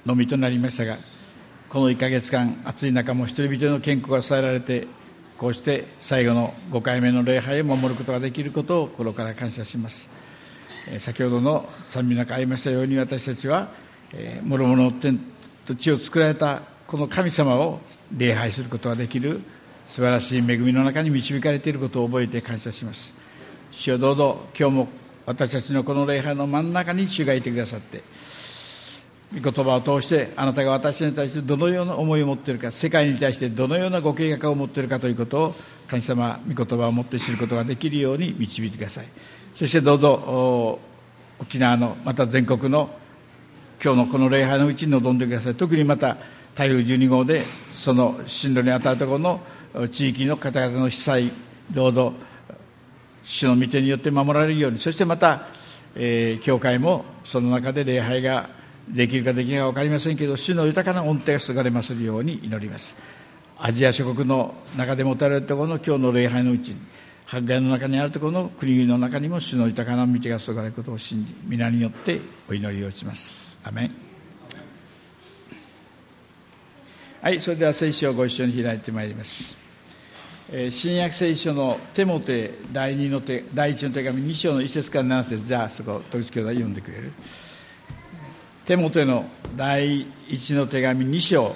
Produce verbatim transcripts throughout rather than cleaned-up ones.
のみとなりましたが、このいっかげつかん、暑い中も一人一人の健康が支えられて、こうして最後のごかいめの礼拝を守ることができることを心から感謝します。先ほどの賛美の中ありましたように、私たちは諸々の天と地を作られたこの神様を礼拝することができる素晴らしい恵みの中に導かれていることを覚えて感謝します。主よ、どうぞ今日も私たちのこの礼拝の真ん中に主がいてくださって、御言葉を通してあなたが私に対してどのような思いを持っているか、世界に対してどのようなご計画を持っているかということを神様、御言葉を持って知ることができるように導いてください。そしてどうぞ沖縄のまた全国の今日のこの礼拝のうちに臨んでください。特にまた台風じゅうにごうでその進路に当たるところの地域の方々の被災、どうぞ主の御手によって守られるように、そしてまた、えー、教会もその中で礼拝ができるかできないか分かりませんけど、主の豊かな恩典が注がれますように祈ります。アジア諸国の中でもたれるところの今日の礼拝のうちに、迫害の中にあるところの国々の中にも主の豊かな御手が注がれることを信じ、皆によってお祈りをします。アメン。はい、それでは聖書をご一緒に開いてまいります。えー、新約聖書のテモテ第二の手第一の手紙に章のいち節からなな節、じゃあそこ統一教会読んでくれる。テモテの第一の手紙に章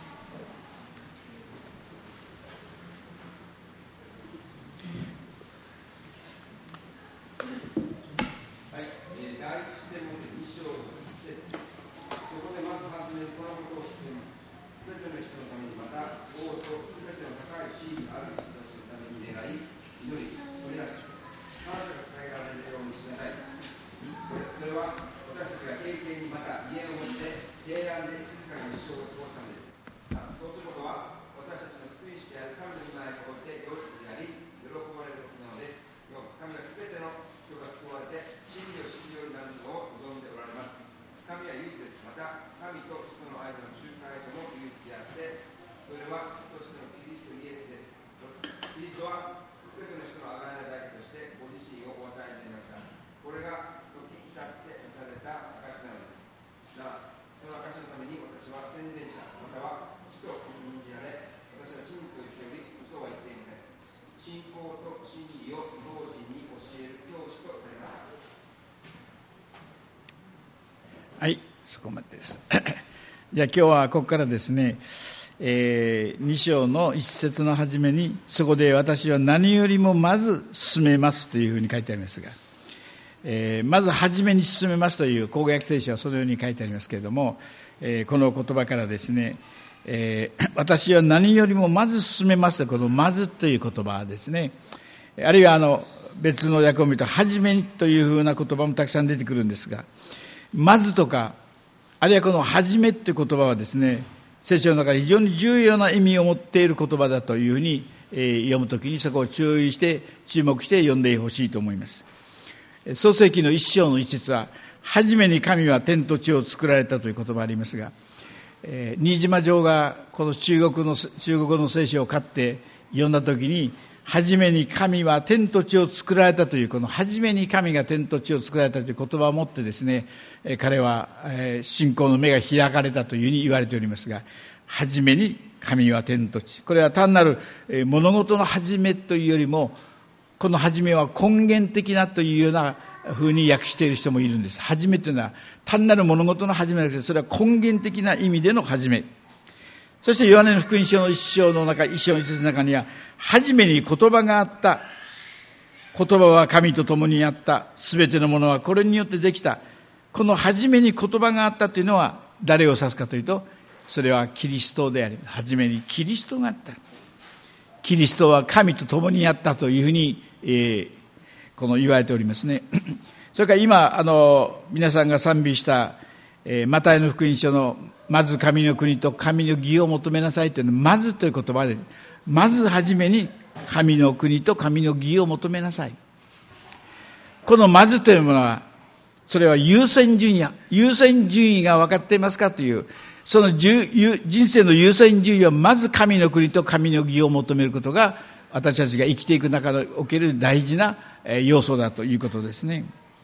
はい、そこまでです。じゃあ今日はここからですね、えー、に章の一節の初めに、そこで私は何よりもまず進めますというふうに書いてありますが、えー、まず初めに進めますという口語訳聖書はそのように書いてありますけれども、えー、この言葉からですね、えー、私は何よりもまず進めますというこのまずという言葉ですね、あるいはあの別の訳を見ると初めにというふうな言葉もたくさん出てくるんですが、まずとか、あるいはこのはじめという言葉はですね、聖書の中で非常に重要な意味を持っている言葉だというふうに、えー、読むときにそこを注意して注目して読んでほしいと思います。創世記の一章の一節は、はじめに神は天と地を作られたという言葉がありますが、えー、新島城がこの中国の中国語の聖書を買って読んだときに、はじめに神は天と地を作られたという、このはじめに神が天と地を作られたという言葉を持ってですね、彼は信仰の目が開かれたというふうに言われておりますが、はじめに神は天と地、これは単なる物事のはじめというよりも、このはじめは根源的なというようなふうに訳している人もいるんです。はじめというのは単なる物事のはじめだけど、それは根源的な意味でのはじめ。そしてヨハネの福音書の一章の中、一章の一節の中には、はじめに言葉があった。言葉は神と共にあった。すべてのものはこれによってできた。このはじめに言葉があったというのは誰を指すかというと、それはキリストであり、はじめにキリストがあった。キリストは神と共にあったというふうに、えー、この言われておりますね。それから今、あの、皆さんが賛美した、えー、マタイの福音書のまず神の国と神の義を求めなさいというのは、まずという言葉で、まずはじめに神の国と神の義を求めなさい。このまずというものは、それは優先順位や、優先順位が分かっていますかという、その人生の優先順位はまず神の国と神の義を求めることが、私たちが生きていく中における大事な要素だということですね。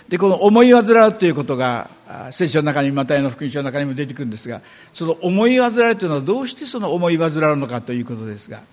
で、この思い煩うということが聖書の中に、マタイの福音書の中にも出てくるんですが、その思い煩うというのはどうしてその思い煩うのかということですが、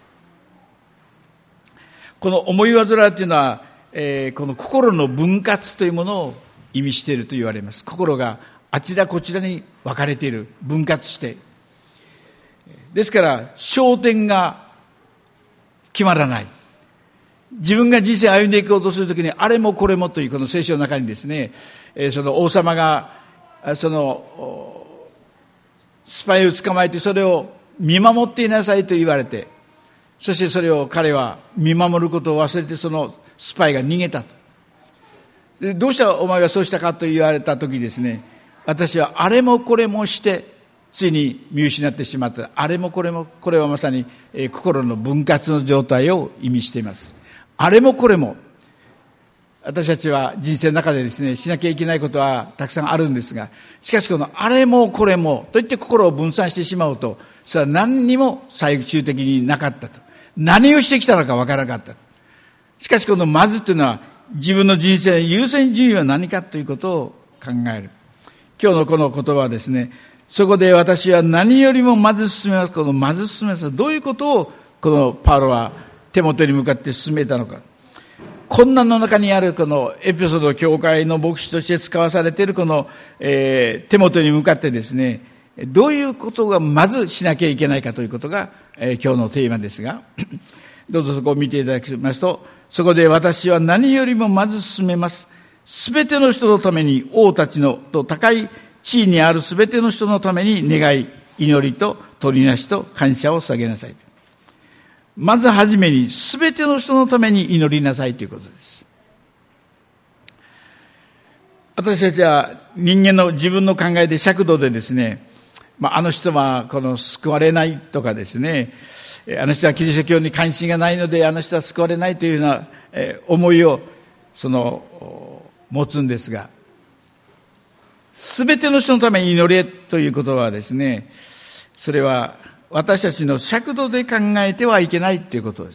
この思い煩うというのは、えー、この心の分割というものを意味していると言われます。心があちらこちらに分かれている、分割して、ですから焦点が決まらない。自分が人生を歩んでいこうとするときに、あれもこれもというこの聖書の中にですね、その王様がそのスパイを捕まえてそれを見守っていなさいと言われて、そしてそれを彼は見守ることを忘れて、そのスパイが逃げたと。で、どうしたお前がそうしたかと言われたときですね、私はあれもこれもしてついに見失ってしまった。あれもこれも、これはまさに、えー、心の分割の状態を意味しています。あれもこれも、私たちは人生の中でですね、しなきゃいけないことはたくさんあるんですが、しかしこのあれもこれもといって心を分散してしまうと、それは何にも最終的になかったと。何をしてきたのかわからなかった。しかしこのまずというのは、自分の人生の優先順位は何かということを考える。今日のこの言葉はですね、そこで私は何よりもまず進めます。このまず進めます。どういうことをこのパウロは手元に向かって進めたのか。困難の中にあるこのエペソド教会の牧師として使わされているこの、えー、手元に向かってですね、どういうことがまずしなきゃいけないかということが、えー、今日のテーマですが、どうぞそこを見ていただきますと、そこで私は何よりもまず進めます。すべての人のために、王たちのと高い地位にあるすべての人のために願い、祈りと取りなしと感謝を捧げなさい。まずはじめにすべての人のために祈りなさいということです。私たちは人間の自分の考えで尺度でですね、まあ、あの人はこの救われないとかですね、あの人はキリスト教に関心がないのであの人は救われないというような思いをその持つんですが、すべての人のために祈れということはですね、それは私たちの尺度で考えてはいけないということです。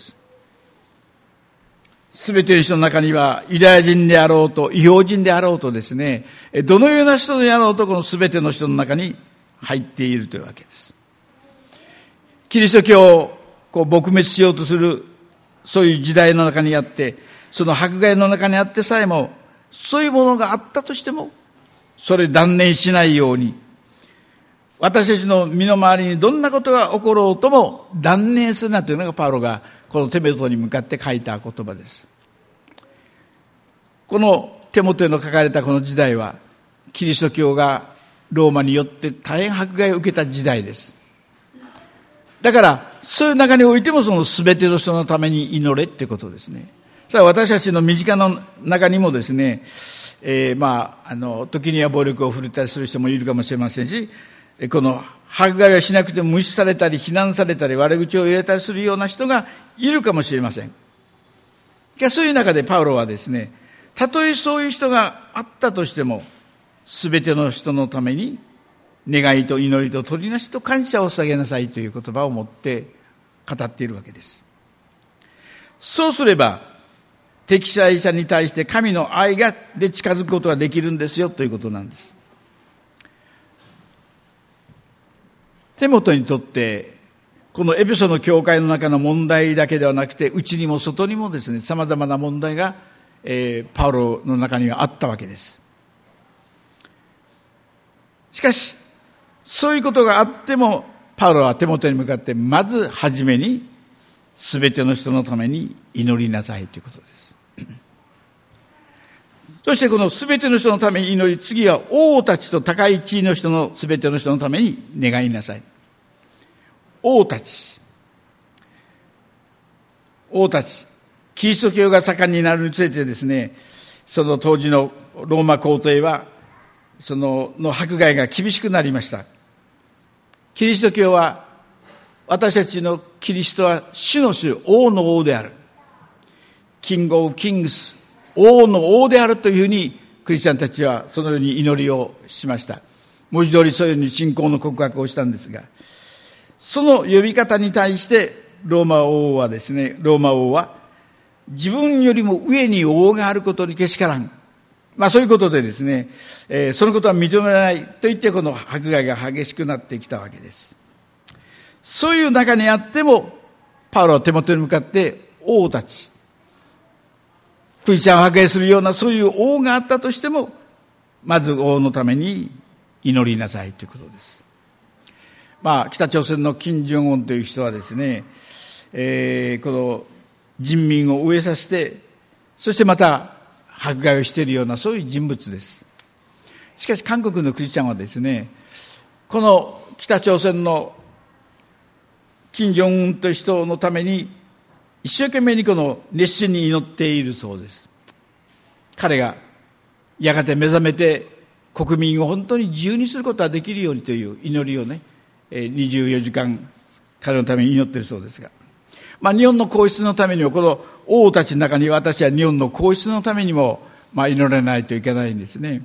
すべての人の中にはユダヤ人であろうと異邦人であろうとですね、どのような人であろうとこのすべての人の中に入っているというわけです。キリスト教をこう撲滅しようとするそういう時代の中にあって、その迫害の中にあってさえも、そういうものがあったとしてもそれ断念しないように、私たちの身の回りにどんなことが起ころうとも断念するなというのがパウロがこのテモテに向かって書いた言葉です。このテモテの書かれたこの時代は、キリスト教がローマによって大変迫害を受けた時代です。だからそういう中においてもその全ての人のために祈れってことですね。それは私たちの身近な中にもですね、えー、まああの時には暴力を振るったりする人もいるかもしれませんし、この迫害をしなくても無視されたり非難されたり悪口を言われたりするような人がいるかもしれません。そういう中でパウロはですね、たとえそういう人があったとしても、すべての人のために願いと祈りと取りなしと感謝を捧げなさいという言葉を持って語っているわけです。そうすれば敵対者に対して神の愛がで近づくことができるんですよということなんです。テモテにとってこのエペソの教会の中の問題だけではなくて、内にも外にもですね、様々な問題が、えー、パウロの中にはあったわけです。しかしそういうことがあっても、パウロはテモテに向かってまずはじめに全ての人のために祈りなさいということです。そしてこの全ての人のために祈り、次は王たちと高い地位の人の全ての人のために願いなさい。王たち王たちキリスト教が盛んになるにつれてですね、その当時のローマ皇帝はそのの迫害が厳しくなりました。キリスト教は、私たちのキリストは主の主、王の王である、キングオブキングス、王の王であるというふうにクリスチャンたちはそのように祈りをしました。文字通りそういうふうに信仰の告白をしたんですが、その呼び方に対してローマ王はですね、ローマ王は自分よりも上に王があることにけしからん。 まあそういうことでですね、えー、そのことは認められないと言ってこの迫害が激しくなってきたわけです。そういう中にあっても、パウロは手元に向かって王たち、クリスチャンを迫害するようなそういう王があったとしても、まず王のために祈りなさいということです。まあ北朝鮮の金正恩という人はですね、えー、この人民を飢えさせて、そしてまた迫害をしているようなそういう人物です。しかし韓国のクリスチャンはですね、この北朝鮮の金正恩という人のために一生懸命にこの熱心に祈っているそうです。彼がやがて目覚めて国民を本当に自由にすることができるようにという祈りをね、にじゅうよじかん彼のために祈っているそうですが、まあ日本の皇室のためにも、この王たちの中に私は日本の皇室のためにもまあ祈らないといけないんですね。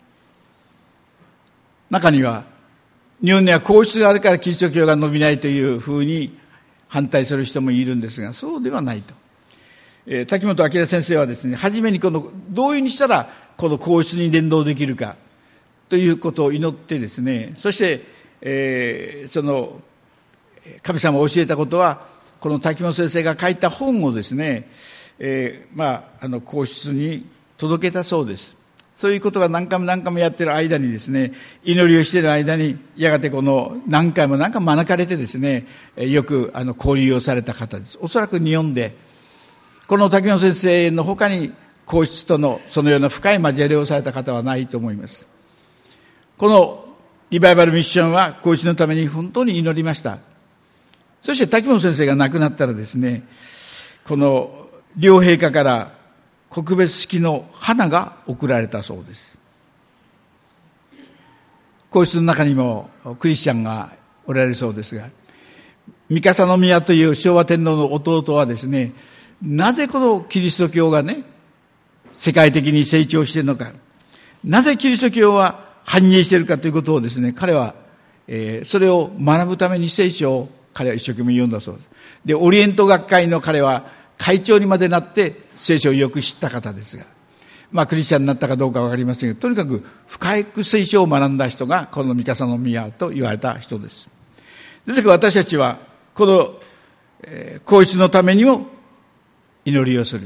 中には日本には皇室があるからキリスト教が伸びないというふうに反対する人もいるんですが、そうではないと。えー、滝本明先生はですね、初めにこのどういうふうにしたらこの皇室に伝道できるかということを祈ってですね、そして、えー、その神様が教えたことは、この滝本先生が書いた本をですね、えー、まああの皇室に届けたそうです。そういうことが何回も何回もやっている間にですね、祈りをしている間に、やがてこの何回も何回も招かれてですね、よくあの交流をされた方です。おそらく日本で、この滝野先生の他に皇室とのそのような深い交わりをされた方はないと思います。このリバイバルミッションは皇室のために本当に祈りました。そして滝野先生が亡くなったらですね、この両陛下から告別式の花が贈られたそうです。皇室の中にもクリスチャンがおられるそうですが、三笠宮という昭和天皇の弟はですね、なぜこのキリスト教がね、世界的に成長しているのか、なぜキリスト教は繁栄しているかということをですね、彼は、えー、それを学ぶために聖書を彼は一生懸命読んだそうです。で、オリエント学会の彼は会長にまでなって聖書をよく知った方ですが、まあクリスチャンになったかどうかわかりませんが、とにかく深く聖書を学んだ人がこの三笠宮と言われた人です。ですから私たちはこの、えー、皇室のためにも祈りをする。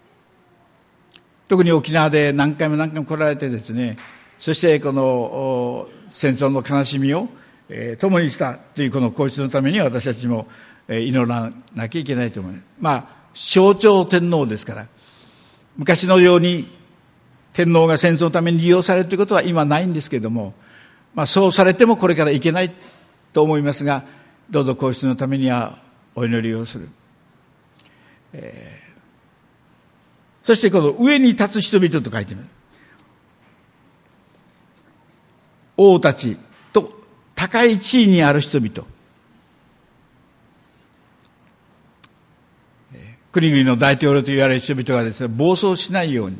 特に沖縄で何回も何回も来られてですね、そしてこの戦争の悲しみを、えー、共にしたというこの皇室のために私たちも祈らなきゃいけないと思います。まあ象徴天皇ですから、昔のように天皇が戦争のために利用されるということは今ないんですけれども、まあそうされてもこれからいけないと思いますが、どうぞ皇室のためにはお祈りをする。えー、そしてこの上に立つ人々と書いてある。王たちと高い地位にある人々。国々の大統領と言われる人々がですね、暴走しないように、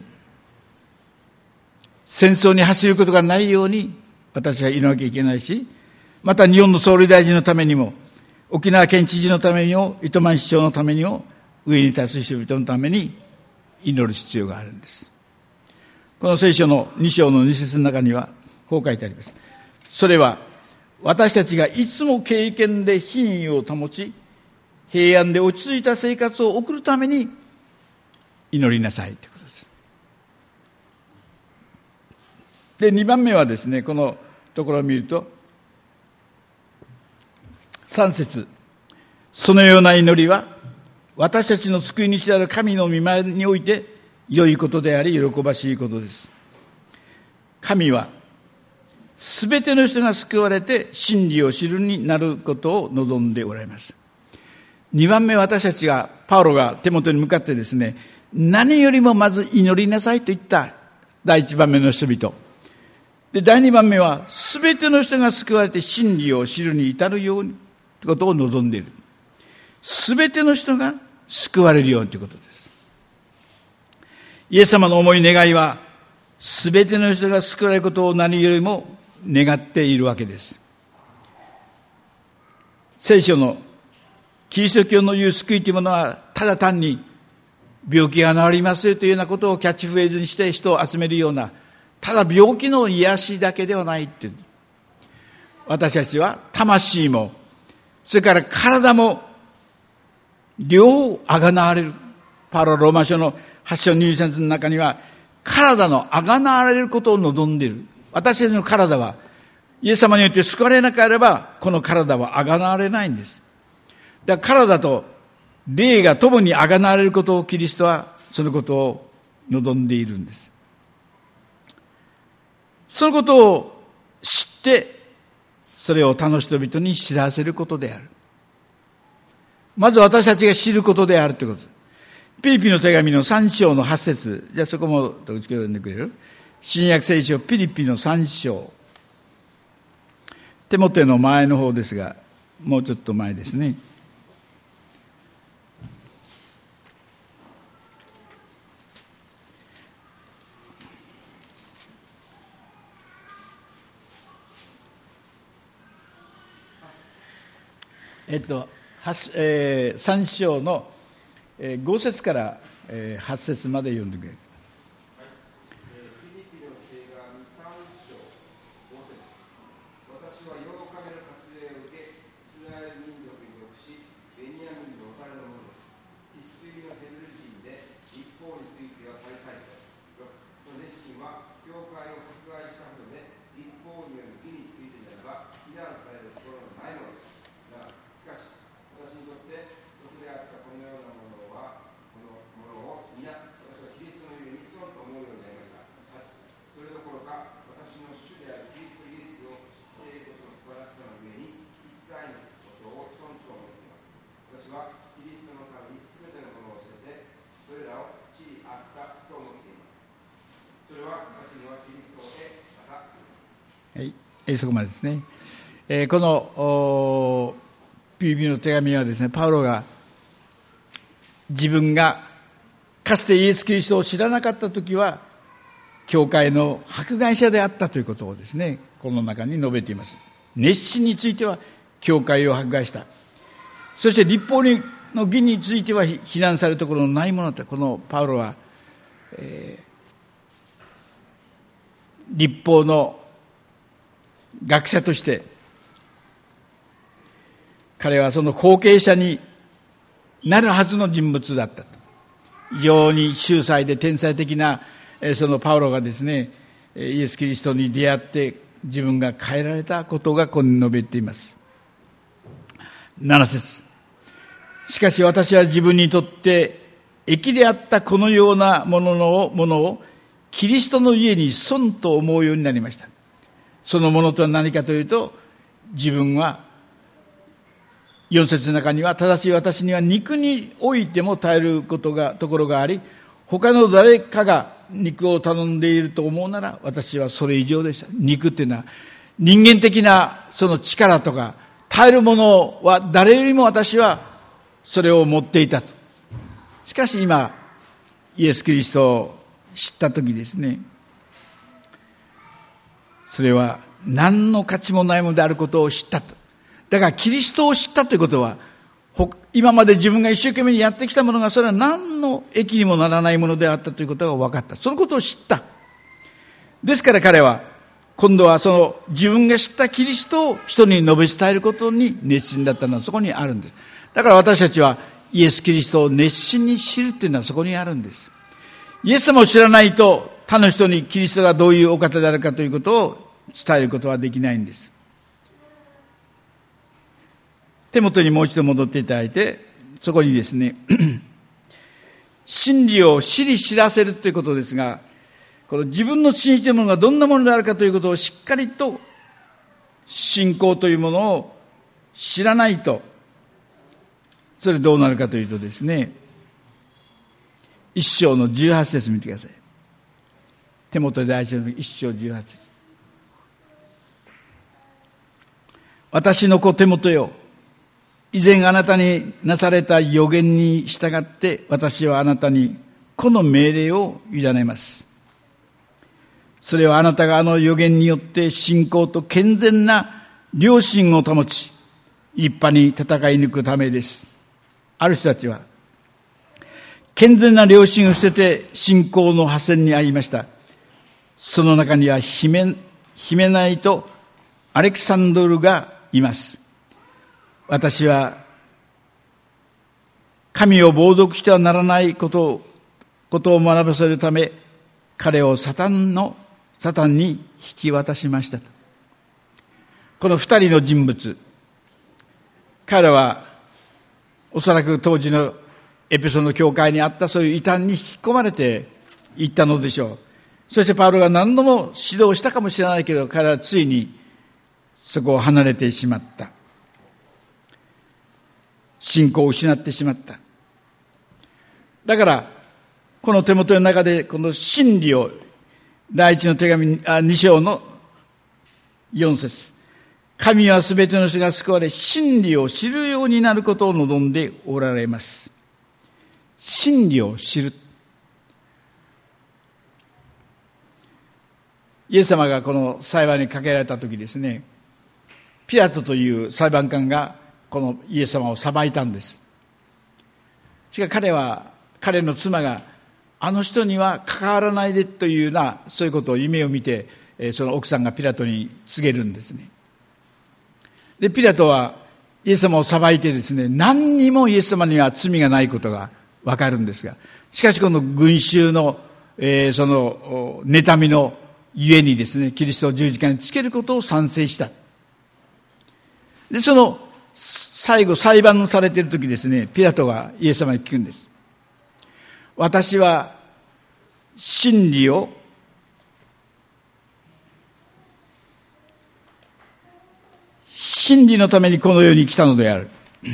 戦争に走ることがないように私は祈らなきゃいけないし、また日本の総理大臣のためにも、沖縄県知事のためにも、糸満市長のためにも、上に立つ人々のために祈る必要があるんです。この聖書のに章のに節の中にはこう書いてあります。それは私たちがいつも経験で品位を保ち、平安で落ち着いた生活を送るために祈りなさいということです。で、にばんめはですね、このところを見ると、さん節、そのような祈りは私たちの救い主である神の御前において良いことであり喜ばしいことです。神はすべての人が救われて真理を知るになることを望んでおられます。にばんめ、私たちが、パウロが手元に向かってですね、何よりもまず祈りなさいと言った第一番目の人々。で、第二番目は、すべての人が救われて真理を知るに至るようにということを望んでいる。すべての人が救われるようにということです。イエス様の思い願いは、すべての人が救われることを何よりも願っているわけです。聖書のキリスト教の言う救いというものは、ただ単に病気が治りますよというようなことをキャッチフレーズにして人を集めるような、ただ病気の癒しだけではないっていう。私たちは魂も、それから体も、両方あがなわれる。パウロローマ書のはち章にじゅうさん節の中には、体のあがなわれることを望んでいる。私たちの体は、イエス様によって救われなければ、この体はあがなわれないんです。だから体と霊が共にあがなわれることをキリストは、そのことを望んでいるんです。そのことを知って、それを他の人々に知らせることである。まず私たちが知ることであるということ。ピリピの手紙のさん章のはち節。じゃあそこもと読んでくれる？新約聖書ピリピのさん章。テモテの前の方ですが、もうちょっと前ですね。えっと、えー、さん章のご節からはち節まで読んでくれる。そこまでですね。えー、このピリピの手紙はですね、パウロが自分がかつてイエス・キリストを知らなかったときは教会の迫害者であったということをですね、この中に述べています。熱心については教会を迫害した。そして律法の義については非難されるところのないものだった。このパウロは、えー、律法の学者として彼はその後継者になるはずの人物だったと。非常に秀才で天才的なそのパウロがですね、イエス・キリストに出会って自分が変えられたことがここに述べています。なな節。しかし私は自分にとって益であったこのようなもののものをキリストの家に損と思うようになりました。そのものとは何かというと、自分はよん節の中には、ただし私には肉においても耐えることがところがあり、他の誰かが肉を頼んでいると思うなら私はそれ以上でした。肉っていうのは人間的なその力とか耐えるものは誰よりも私はそれを持っていたと。しかし今イエス・キリストを知ったときですね、それは何の価値もないものであることを知ったと。だからキリストを知ったということは、今まで自分が一生懸命にやってきたものがそれは何の益にもならないものであったということが分かった。そのことを知った。ですから彼は今度はその自分が知ったキリストを人に述べ伝えることに熱心だったのはそこにあるんです。だから私たちはイエス・キリストを熱心に知るっていうのはそこにあるんです。イエス様を知らないと他の人にキリストがどういうお方であるかということを伝えることはできないんです。手元にもう一度戻っていただいて、そこにですね真理を知り知らせるということですが、この自分の信じているものがどんなものであるかということをしっかりと信仰というものを知らないと、それどうなるかというとですね、一章のじゅうはち節見てください。手元で第一の一章じゅうはち節。私の子手元よ、以前あなたになされた預言に従って私はあなたにこの命令を委ねます。それはあなたがあの預言によって信仰と健全な良心を保ち、立派に戦い抜くためです。ある人たちは、 健全な良心を捨てて信仰の破線に遭いました。その中にはヒメ、ヒメナイとアレクサンドルがいます。私は神を冒涜してはならないことを、ことを学ばせるため、彼をサタンの、サタンに引き渡しました。この二人の人物、彼はおそらく当時のエペソの教会にあったそういう異端に引き込まれていったのでしょう。そしてパウロが何度も指導したかもしれないけど、彼はついにそこを離れてしまった。信仰を失ってしまった。だからこの手元の中でこの真理を、第一の手紙あに章のよん節、神はすべての人が救われ真理を知るようになることを望んでおられます。真理を知る。イエス様がこの裁判にかけられた時ですね、ピラトという裁判官がこのイエス様を裁いたんです。しかし彼は、彼の妻があの人には関わらないでというような、そういうことを夢を見て、その奥さんがピラトに告げるんですね。でピラトはイエス様を裁いてですね、何にもイエス様には罪がないことがわかるんですが、しかしこの群衆の、えー、その妬みのゆえにですね、キリストを十字架につけることを賛成した。でその最後裁判されている時ですね、ピラトがイエス様に聞くんです。私は真理を真理のためにこの世に来たのである。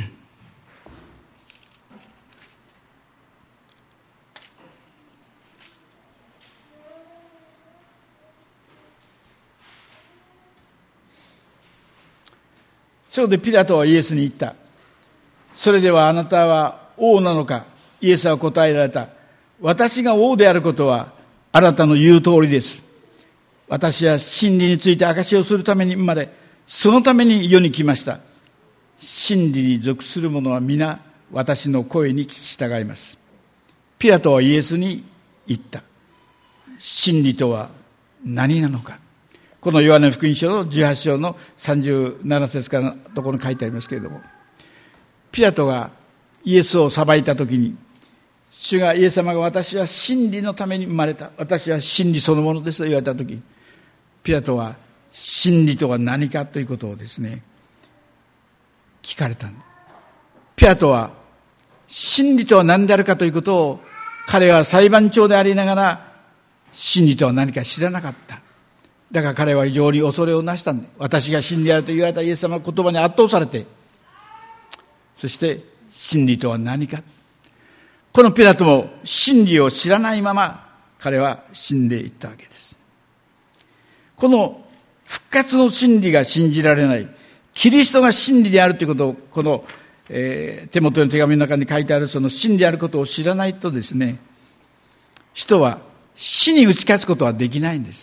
そこでピラトはイエスに言った。それではあなたは王なのか。イエスは答えられた。私が王であることはあなたの言う通りです。私は真理について証しをするために生まれ、そのために世に来ました。真理に属する者は皆私の声に聞き従います。ピラトはイエスに言った。真理とは何なのか。このヨハネ福音書のじゅうはち章のさんじゅうなな節からのところに書いてありますけれども、ピラトがイエスを裁いたときに、主がイエス様が私は真理のために生まれた、私は真理そのものですと言われたとき、ピラトは真理とは何かということをですね、聞かれたんだ。ピラトは真理とは何であるかということを、彼は裁判長でありながら真理とは何か知らなかった。だから彼は非常に恐れをなしたんだ。私が真理であると言われたイエス様の言葉に圧倒されて、そして真理とは何か。このピラトも真理を知らないまま彼は死んでいったわけです。この復活の真理が信じられない、キリストが真理であるということを、この、えー、手元の手紙の中に書いてあるその真理であることを知らないとですね、人は死に打ち勝つことはできないんです。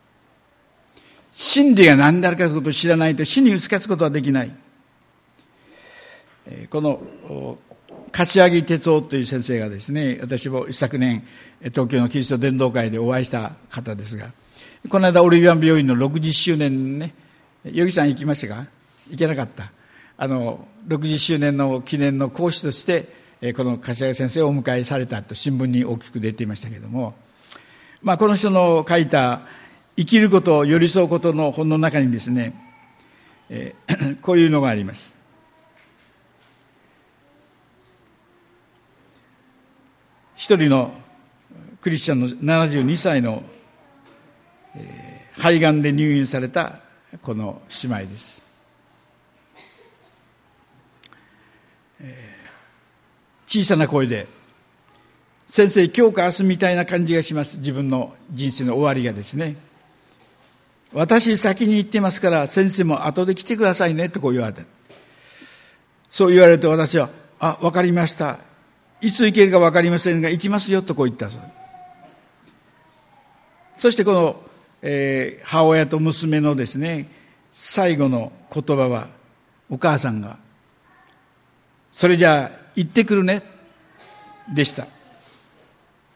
真理が何であるかということを知らないと死に打ち勝つことはできない。この柏木哲夫という先生がですね、私も一昨年東京のキリスト伝道会でお会いした方ですが、この間オリビアン病院のろくじゅっしゅうねんね、ヨギさん行きましたか？行けなかった。あのろくじゅっしゅうねんの記念の講師としてこの柏木先生をお迎えされたと新聞に大きく出ていましたけれども、まあこの人の書いた生きること、寄り添うことの本の中にですね、えー、こういうのがあります。一人のクリスチャンのななじゅうにさいの、えー、肺がんで入院されたこの姉妹です。えー、小さな声で、先生今日か明日みたいな感じがします。自分の人生の終わりがですね。私先に行ってますから先生も後で来てくださいねとこう言われた。そう言われると私は、あ、わかりました。いつ行けるかわかりませんが行きますよとこう言ったそう。そしてこの、えー、母親と娘のですね、最後の言葉は、お母さんが、それじゃあ行ってくるねでした。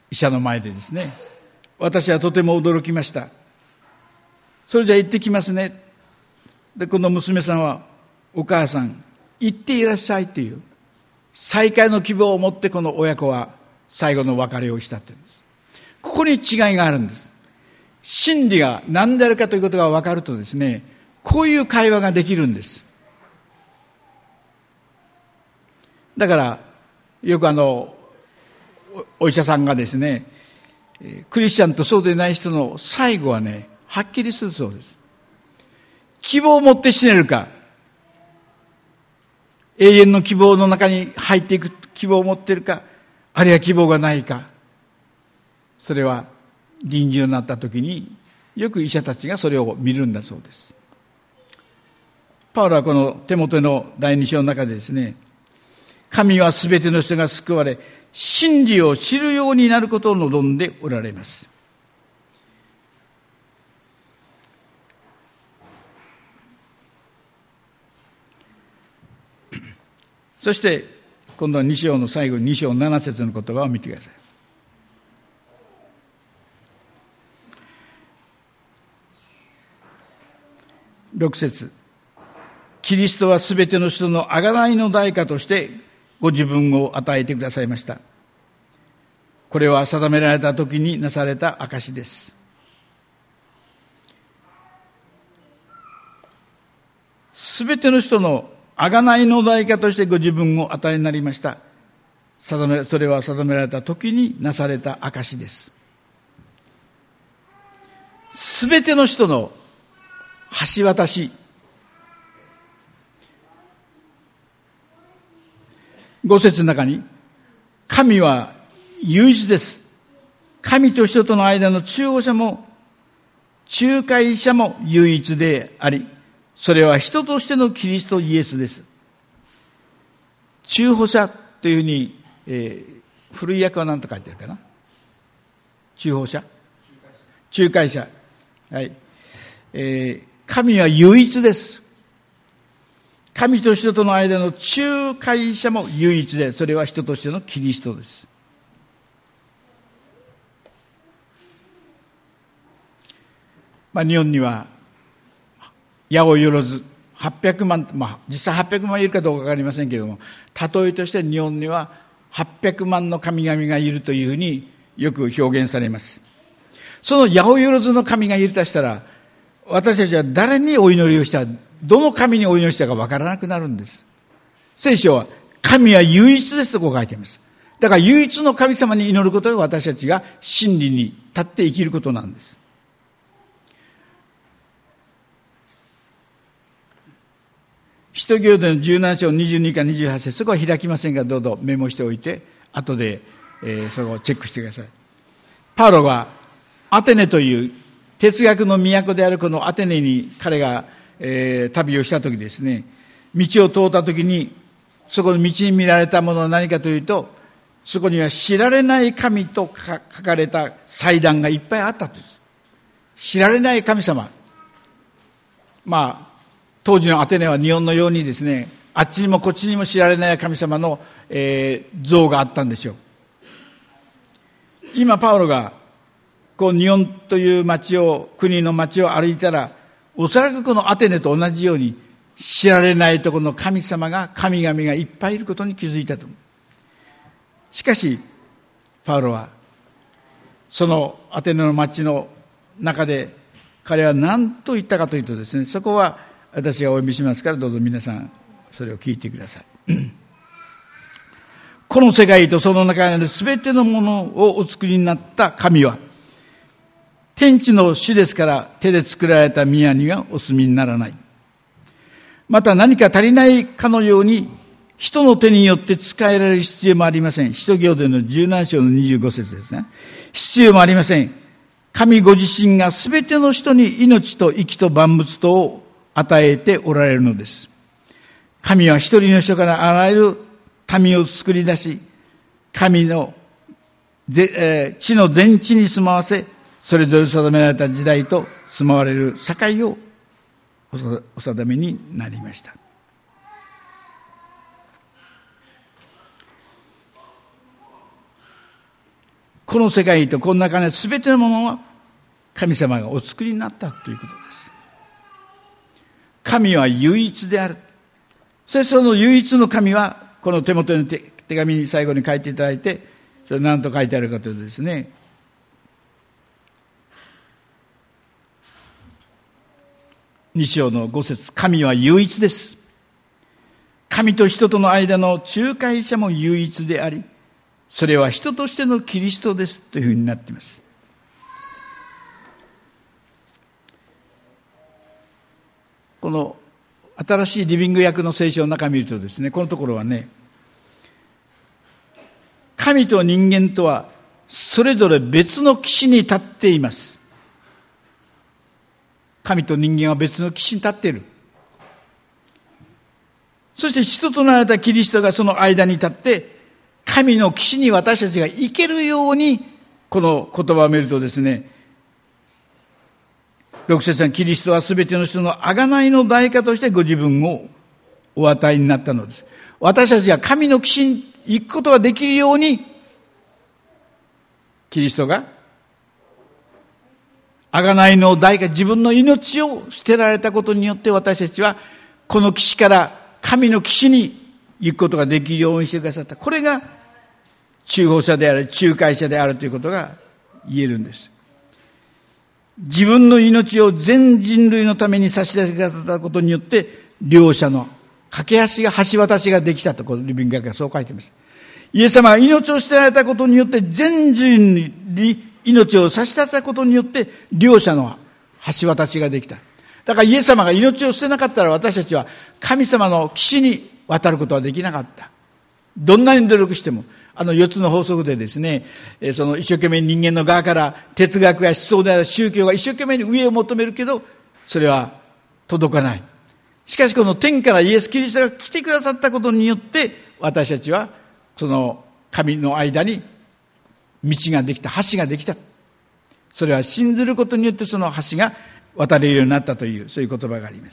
医者の前でですね、私はとても驚きました。それじゃあ行ってきますね。で、この娘さんは、お母さん、行っていらっしゃいという再会の希望を持って、この親子は最後の別れをしたというんです。ここに違いがあるんです。真理が何であるかということが分かるとですね、こういう会話ができるんです。だからよくあのお医者さんがですね、クリスチャンとそうでない人の最後はね、はっきりするそうです。希望を持って死ねるか、永遠の希望の中に入っていく希望を持っているか、あるいは希望がないか。それは臨終になった時によく医者たちがそれを見るんだそうです。パウロはこのテモテの第二章の中でですね、神はすべての人が救われ、真理を知るようになることを望んでおられます。そして今度はに章の最後にに章なな節の言葉を見てください。ろく節、キリストはすべての人の贖いの代価としてご自分を与えてくださいました。これは定められた時になされた証です。すべての人の贖いの代価としてご自分を与えになりました。定め、それは定められた時になされた証です。すべての人の橋渡し。五節の中に、神は唯一です。神と人との間の中央者も、仲介者も唯一であり、それは人としてのキリストイエスです。中保者というふうに、えー、古い訳は何と書いてるかな。中保者、仲介者。はい。えー、神は唯一です。神と人との間の仲介者も唯一で、それは人としてのキリストです。まあ、日本には八百万はっぴゃくまん、まあ、実際はっぴゃくまんいるかどうかわかりませんけれども、例えとして日本にははっぴゃくまんの神々がいるというふうによく表現されます。その八百万の神がいるとしたら、私たちは誰にお祈りをした、どの神にお祈りしたかわからなくなるんです。聖書は神は唯一ですとこう書いています。だから唯一の神様に祈ることが私たちが真理に立って生きることなんです。使徒行伝のじゅうなな章にじゅうにかにじゅうはち節、そこは開きませんが、どうぞメモしておいて、後で、えー、そこをチェックしてください。パウロはアテネという哲学の都であるこのアテネに彼が、えー、旅をしたときですね、道を通ったときに、そこの道に見られたものは何かというと、そこには知られない神と書かれた祭壇がいっぱいあったと。知られない神様。まあ、当時のアテネは日本のようにですね、あっちにもこっちにも知られない神様の、えー、像があったんでしょう。今パウロがこう日本という町を、国の町を歩いたら、おそらくこのアテネと同じように知られないところの神様が、神々がいっぱいいることに気づいたと思う。しかしパウロはそのアテネの町の中で彼は何と言ったかというとですね、そこは私がお読みしますから、どうぞ皆さんそれを聞いてください。この世界とその中にあるすべてのものをお作りになった神は天地の主ですから、手で作られた宮にはお住みにならない。また何か足りないかのように人の手によって使えられる必要もありません。使徒行伝のじゅうなな章のにじゅうご節ですね。必要もありません。神ご自身がすべての人に命と息と万物とを与えておられるのです。神は一人の人からあらゆる民を作り出し、神のぜ、えー、地の全地に住まわせ、それぞれ定められた時代と住まわれる境をお定めになりました。 この世界とこの中のすべてのものは神様がお作りになったということです。神は唯一である。そしてその唯一の神は、この手元の 手, 手紙に最後に書いていただいて、それ何と書いてあるかというとですね、に章のご節、神は唯一です。神と人との間の仲介者も唯一であり、それは人としてのキリストですというふうになっています。この新しいリビング訳の聖書の中を見るとですね、このところはね、神と人間とはそれぞれ別の岸に立っています。神と人間は別の岸に立っている。そして人となられたキリストがその間に立って、神の岸に私たちが行けるように、この言葉を見るとですね、六節はキリストはすべての人の贖いの代価としてご自分をお与えになったのです。私たちが神の岸に行くことができるように、キリストが贖いの代価、自分の命を捨てられたことによって私たちはこの岸から神の岸に行くことができるようにしてくださった。これが中保者である、仲介者であるということが言えるんです。自分の命を全人類のために差し出してくださったことによって、両者の架け橋が、橋渡しができたと、このリビング学がそう書いています。イエス様が命を捨てられたことによって、全人類に命を差し出したことによって、両者の橋渡しができた。だからイエス様が命を捨てなかったら、私たちは神様の岸に渡ることはできなかった。どんなに努力しても。あの四つの法則でですね、その一生懸命人間の側から哲学や思想である宗教が一生懸命に上を求めるけど、それは届かない。しかしこの天からイエス・キリストが来てくださったことによって、私たちはその神の間に道ができた、橋ができた。それは信ずることによってその橋が渡れるようになったという、そういう言葉があります。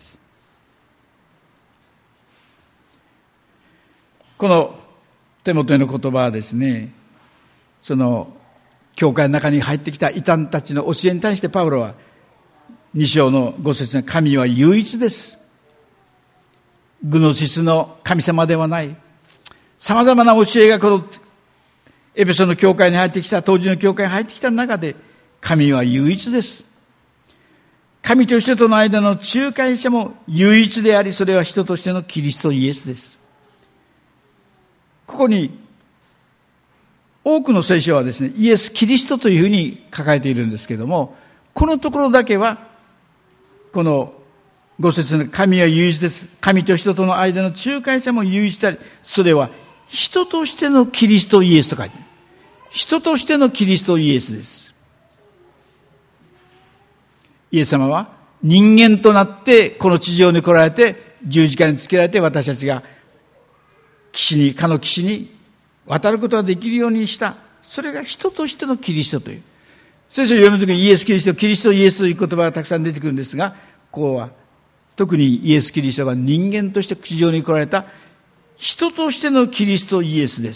この手元の言葉はですね、その教会の中に入ってきた異端たちの教えに対してパウロはに章のご節に、神は唯一です。グノシスの神様ではない。様々な教えがこのエペソの教会に入ってきた、当時の教会に入ってきた中で、神は唯一です。神と人との間の仲介者も唯一であり、それは人としてのキリストイエスです。ここに多くの聖書はですね、イエス・キリストというふうに書かれているんですけれども、このところだけはこのご節の神は唯一です。神と人との間の仲介者も唯一であり、それは人としてのキリストイエスと書いてある。人としてのキリストイエスです。イエス様は人間となってこの地上に来られて、十字架につけられて私たちが岸に、かの岸に渡ることができるようにした。それが人としてのキリストという。聖書を読むときにイエス・キリスト、キリストイエスという言葉がたくさん出てくるんですが、ここは特にイエス・キリストが人間として地上に来られた人としてのキリストイエスです。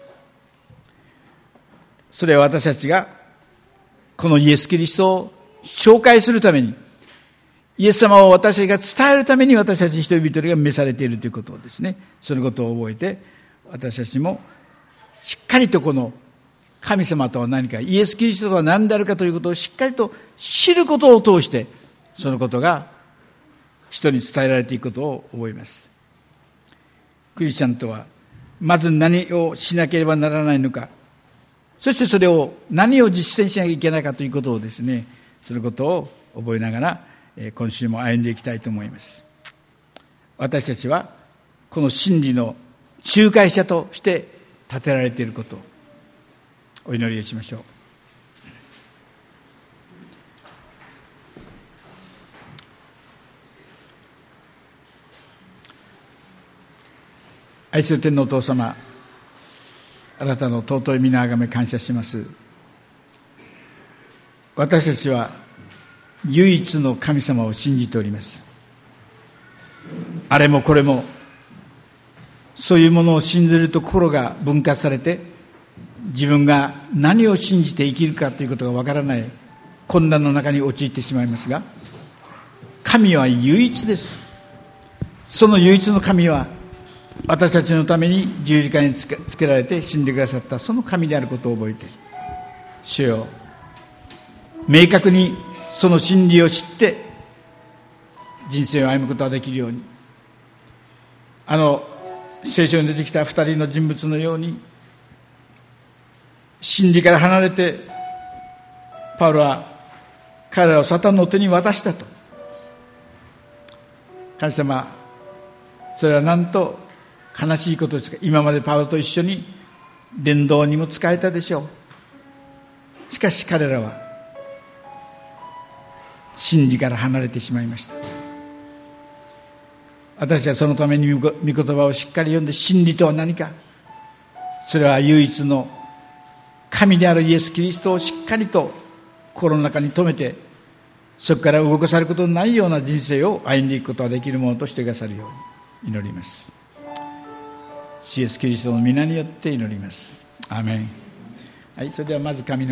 それは私たちがこのイエス・キリストを紹介するために、イエス様を私たちが伝えるために私たち一人一人が召されているということをですね、そのことを覚えて、私たちもしっかりとこの神様とは何か、イエス・キリストとは何であるかということをしっかりと知ることを通して、そのことが人に伝えられていくことを覚えます。クリスチャンとはまず何をしなければならないのか、そしてそれを何を実践しなきゃいけないかということをですね、そのことを覚えながら今週も歩んでいきたいと思います。私たちはこの真理の仲介者として立てられていることをお祈りをしましょう。愛する天のお父様、あなたの尊い皆あがめ感謝します。私たちは唯一の神様を信じております。あれもこれもそういうものを信ずると心が分割されて、 自分が何を信じて生きるかということがわからない混乱の中に陥ってしまいますが、神は唯一です。その唯一の神は私たちのために十字架につけ、つけられて死んでくださったその神であることを覚えて、主よ、明確にその真理を知って人生を歩むことができるように、あの聖書に出てきた二人の人物のように真理から離れて、パウロは彼らをサタンの手に渡したと。神様、それはなんと悲しいことですが、今までパウロと一緒に伝道にも仕えたでしょう。しかし彼らは真理から離れてしまいました。私はそのために御言葉をしっかり読んで、真理とは何か、それは唯一の神であるイエス・キリストをしっかりと心の中に留めて、そこから動かされることのないような人生を歩んでいくことができるものとしてくださるように祈ります。主イエス・キリストの皆によって祈ります。アーメン。はい、それではまず神の